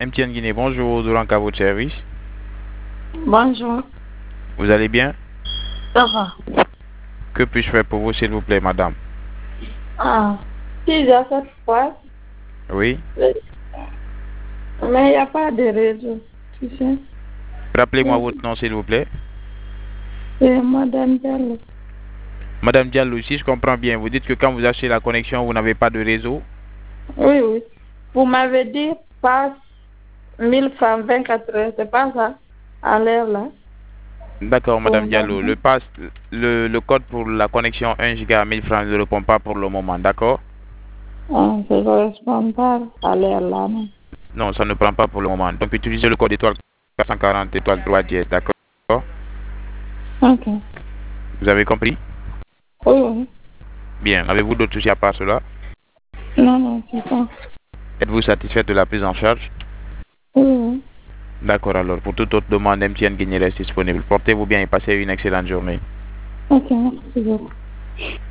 MTN Guinée, bonjour, Dolan à votre service. Bonjour, Vous allez bien? ça va. Que puis-je faire pour vous, s'il vous plaît, madame? Ah, si j'ai cette fois, Oui. mais il n'y a pas de réseau, tu sais. Rappelez-moi votre nom, s'il vous plaît. C'est Madame Diallo. Madame Diallo, si je comprends bien, vous dites que quand vous achetez la connexion, vous n'avez pas de réseau? Oui, oui. Vous m'avez dit passe 1000 francs 24 heures, c'est pas ça? À l'heure là. D'accord, Pour Madame moi. Diallo. Le code pour la connexion 1 giga à 1000 francs ne répond pas pour le moment, d'accord? Ah, ça ne correspond pas à l'heure là. Non. Non, ça ne prend pas pour le moment. Donc, utilisez le code étoile 440 étoile 3 dièse, d'accord? Ok. Vous avez compris? Oui, oui. Bien. Avez-vous d'autres soucis à part cela? Non, non, c'est ça. Êtes-vous satisfait de la prise en charge? Oui, oui. D'accord, alors, pour toute autre demande, MTN Guinée reste disponible. Portez-vous bien et passez une excellente journée. Ok, merci beaucoup.